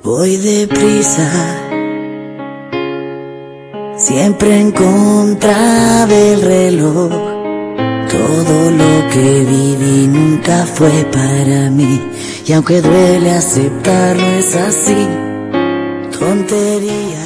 Voy deprisa, siempre en contra del reloj. Todo lo que viví nunca fue para mí, y aunque duele aceptarlo es así. Tontería.